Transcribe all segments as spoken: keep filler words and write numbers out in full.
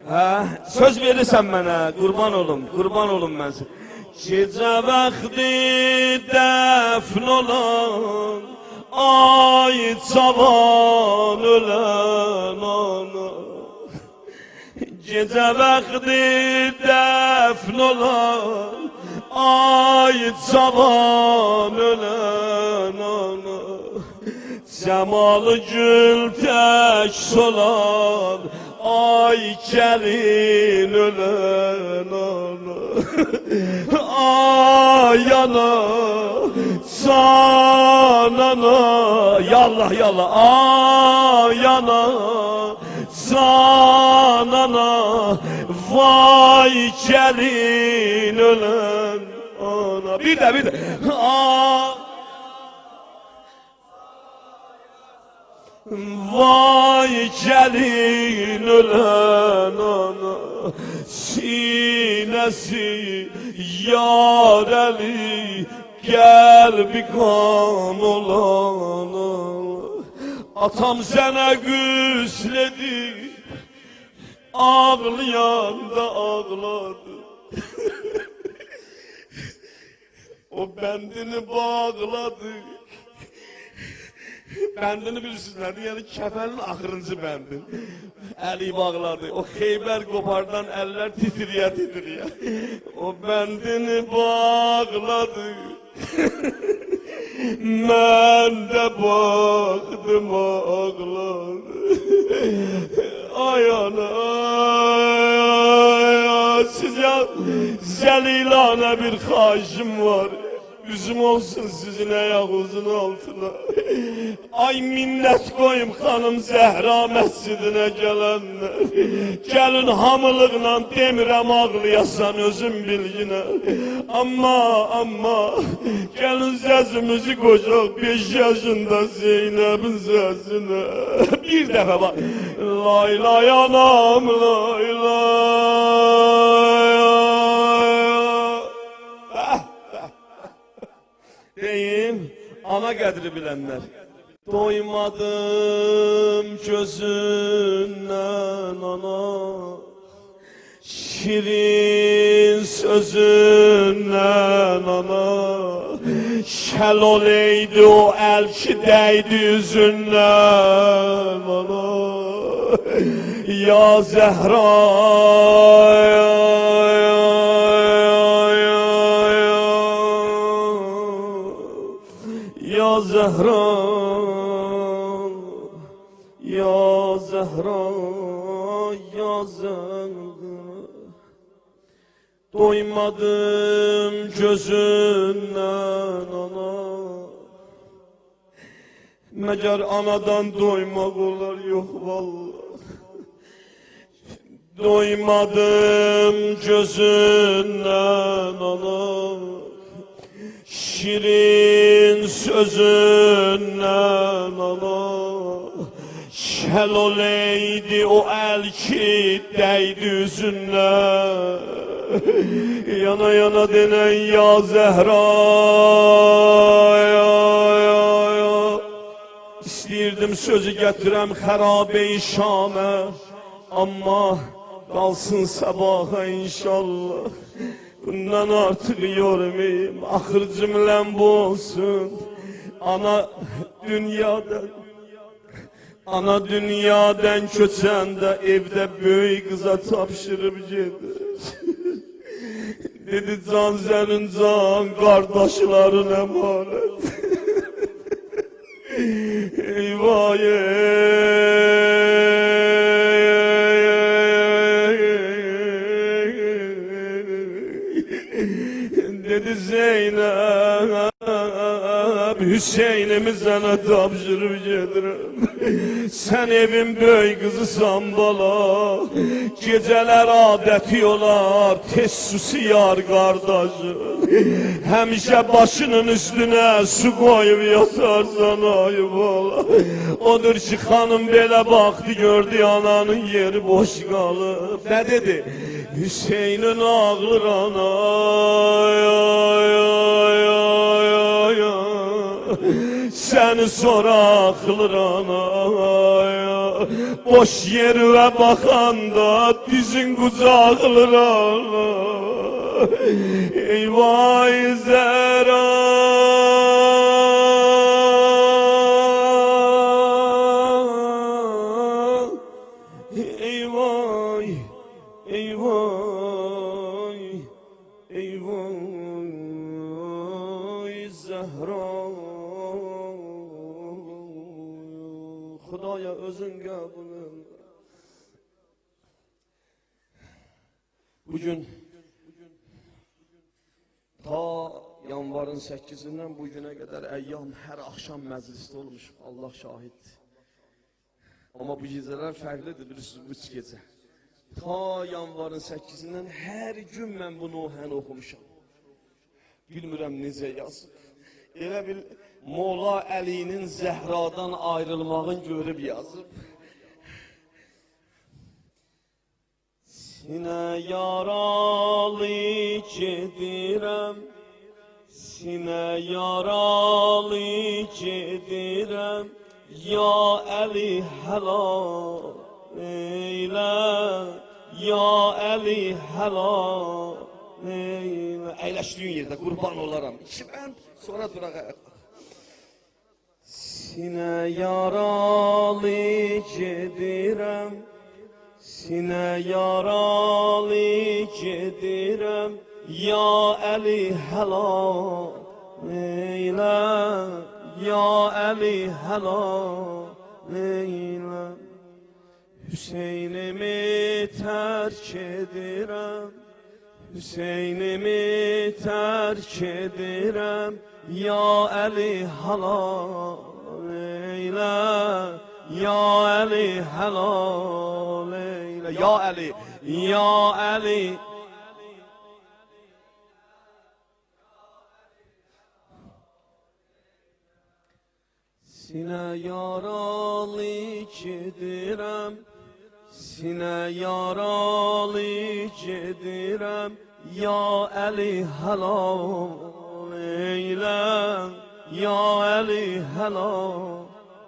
Hə, söz verirsən mənə, qurban olum, qurban olum mən sənə. Gecə vaxtı dəfn olan, ay cavan ölən ana. Gecə vaxtı dəfn olan, ay cavan ölən ana. Cəmalı gül tək solan, ay gəlin ölən ana. Ay ana, can ana, yallah yallah. Ay ana, can ana, vay gəlin ölən ana. Bir də bir də. Ay vay gəlin ölən ana, sinəsi yarəli, qəlbi qan olan ana. Atam sənə qüsledi, ağlayanda ağladı. O bəndini bağladı. Bəndini bilirsiniz nədir? Yəni kəfənin axırıncı bəndin. Əli bağladı. O Xeybər qopardan əllər titriyə titriyə. O bəndini bağladı. Mən də baxdım ağladı. Ay ana, ay, sizə zəlilana bir xahişim var. Üzüm olsun sizin ayağınızın altına. Ay minnət qoyum xanım Zəhra məscidinə gələnlər. Gəlin hamılıqla demirəm ağlayasan özün bilginə. Amma, amma, gəlin zəzimizi qoyaq beş yaşında Zeynəbin zəzinə. Bir dəfə bak. Lay lay anam, lay lay. Deyim, ana qədri bilənlər. Doymadım gözündən ana, şirin sözündən ana. Şəl oleydi o əl ki dəydi üzündən ana. Ya Zəhra, ya Zəhra, ya Zəhra, ya Zəhra. Doymadım gözündən ana. Məgər anadan doymaq olar, yox vallahi. Doymadım gözündən ana. Şirin sözündən ana. Şəl oleydi o əl ki dəydi üzündən. Yana yana denən ya Zəhra, ya, ya, ya. İstəyirdim sözü gətirəm xərabe-i Şamə, amma qalsın sabaha inşallah. Bundan artıq yormayayım, axır cümləm bu olsun. Ana dünyadan, ana dünyadan köçəndə evdə böyük qıza tapşırıb gedir. Dedi can sənin can, qardaşların əmanət. Eyvah dedi Zeynep, Hüseyin'imi sana tapşırıp gedirəm. Sen evin böyük kızısan bala, geceler adeti olar, tez susiyar kardeşim. Həmişə başının üstüne su koyup yatarsan ay bala. Odur ki hanım belə baktı, gördü ananın yeri boş kalıb. Ne dedi? Hüseyin'in ağlır ana, ay ay ay ay ay ay. Seni sonra akılır ana, ay ay. boş yerine bakanda dizin kucaklıram. Eyvay Zehra, eyvay, eyvay, eyvay Zehra. Xudaya özün qəbul. Bugün ta yanvarın səkkizindən bu günə qədər əyyam hər axşam məclisdə olmuş. Allah şahiddir. Amma bu gecələr fərqlidir, bilirsiniz, bu üç gecə. Ta yanvarın səkkizindən hər gün mən bu Nuhəni oxumuşam. Bilmirəm necə yazıb. Elə bil Molla Əlinin Zəhradan ayrılmağın görüb yazıb. Sinə yaralı gedirəm, sinə yaralı gedirəm, ya Əli helal eylə, ya Əli helal eylə. Əyləşdiyin yerdə qurban olaram. İki bənd, sonra duraq ayaqda. Sinə yaralı gedirəm, sinə yaralı gedirəm, ya Əli helal eylə, ya Əli helal eylə. Hüseynimi tərk edirəm, Hüseynimi tərk edirəm, ya Əli helal eylə, ya Əli helal eylə. Ya Əli, ya Əli. Sinə yaralı gedirəm, sinə yaralı gedirəm, ya Əli helal eylə, ya Əli helal.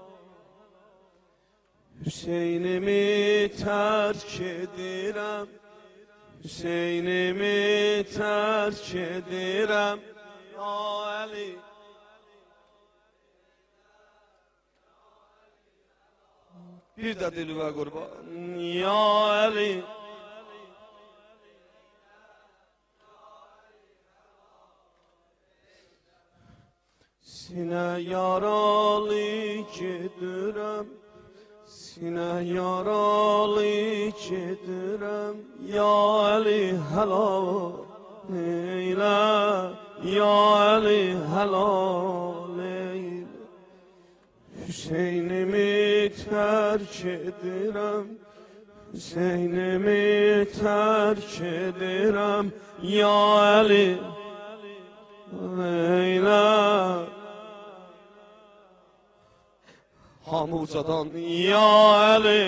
Hüseynimi tərk edirəm, Hüseynimi tərk edirəm, ya Əli. Bir də dilvə qurban, ya Əli. Sinə yaralı gedirəm, sinə yaralı gedirəm, ya Əli helal eylə, ya Əli helal eylə. Hüseynimi tərk edirəm, Hüseynimi tərk edirəm, ya Əli eylə. Hamı ucadan, ya Əli.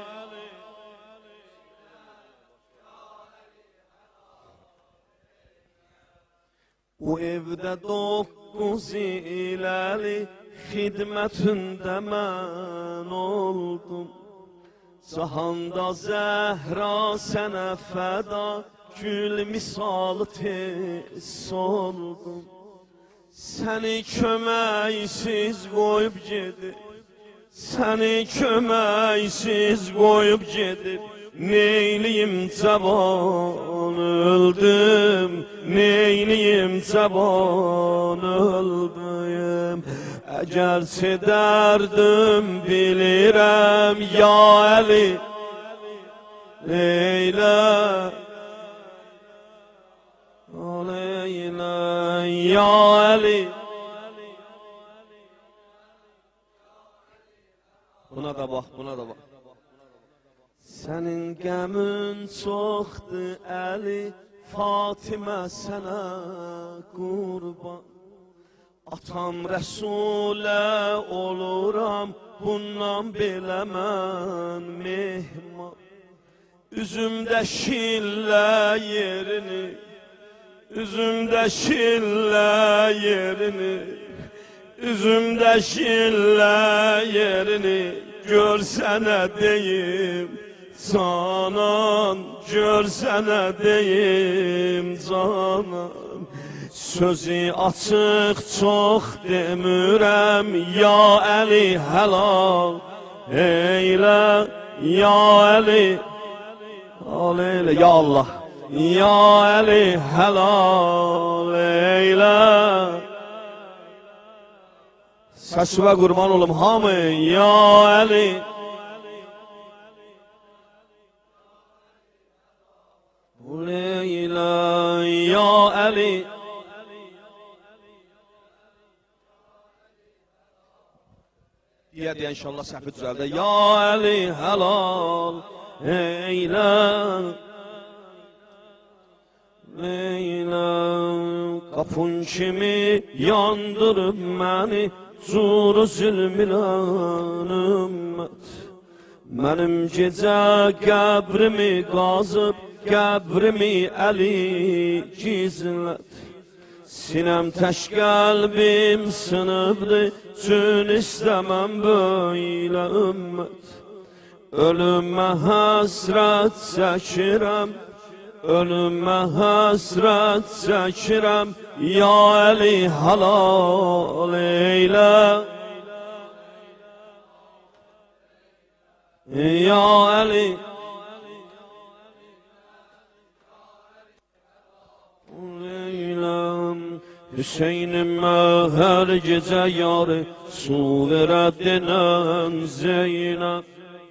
O evdə doqquz iləli xidmətində mən oldum. Cahanda Zəhra sənə fəda, gül misalı tez oldum. Səni köməksiz qoyub gedib, səni köməksiz qoyub gedib, neyliyim cavan öldüm, neyliyim cavan öldüm. Əgərçi dərdim bilirəm, ya Əli Leyla, Leyla, ya Əli. Buna da bax, buna da bax. Sənin qəmin çoxdur Əli, Fatimə sənə qurban. Atam Rəsulə oluram, bundan belə mən mehman. Üzümdə şillə yerini, üzümdə şillə yerini, üzümdə şillə yerini, görsene deyim canan, görsene deyim canan. Sözü açıq çox demirəm, ya Əli helal eylə, ya Əli helal eylə, ya Allah, ya Əli helal eylə. Səsvə qurban olum hamı, ya Əli eylə, ya Əli. Diye diye inşallah səhvi düzəldə. Ya Əli helal eylə, eylə. Qapın kimi yandırıb məni, curu zülmülən ümmət. Mənim gecə qəbrimi qazıb, qəbrimi Əli gizlət. Sinem təş qəlbim sınıbdı, çün istəməm böylə ümmət. Ölümə həsrət çəkirəm, ölümə həsrət çəkirəm, ya Əli halal eylə. Ya Əli Hüseyin'ime her gece yarı su verədinən Zeynəb.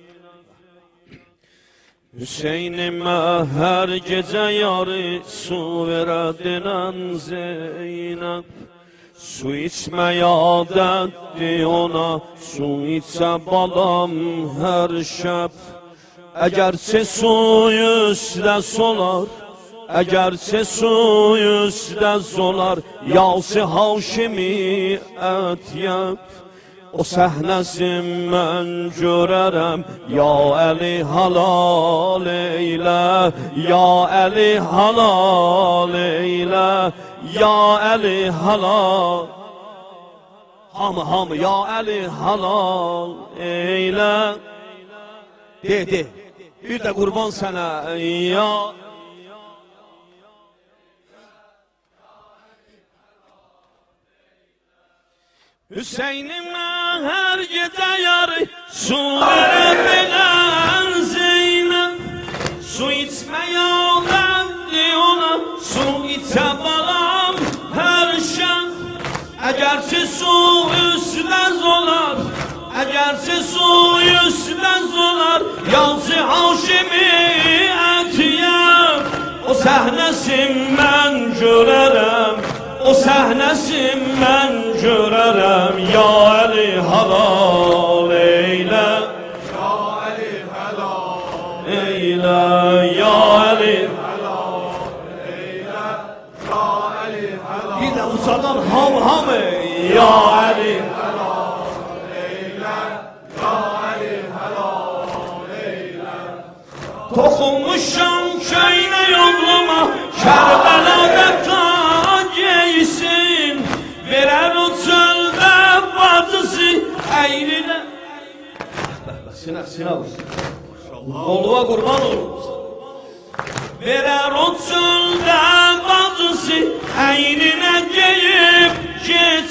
Hüseyin'ime her gece yarı su verədinən Zeynəb. Su içmeye adətdi ona, su içə balam her şəb. Əgərçə suyu üstə solar, əgərçə suyu üstə solar, yalsı Haşimi ətyəb. O səhnəsin mən görərəm, ya Əli halal eylə, ya Əli halal eylə, ya Əli halal. Hamı hamı ya Əli halal eylə. De de, bir də qurban sənə, ya Hüseyin'ime her gece yarı su verədinən Zeynəb. Su içmeye adətdi ona, su içə balam her şən. Əgərçə su üstə zolar, əgərçə su üstə zolar, yalçı Haşimi ətyəb. O səhnəsin mən görərəm, o səhnəsin mən görərəm, ya Əli halal eylə, ya Əli halal eylə, ya Əli halal eylə, ya Əli halal. Bir də ucadan ham hamı, ya Əli halal eylə, ya Əli halal eylə. Toxunmuşam köynə yoluma, Kərbəlada geysin, verər o çöldə bacısı əyrinə. Sinə, sinə vursun. Qolluğa qurban olur. Verər o çöldə bacısı əyrinə geyib, geç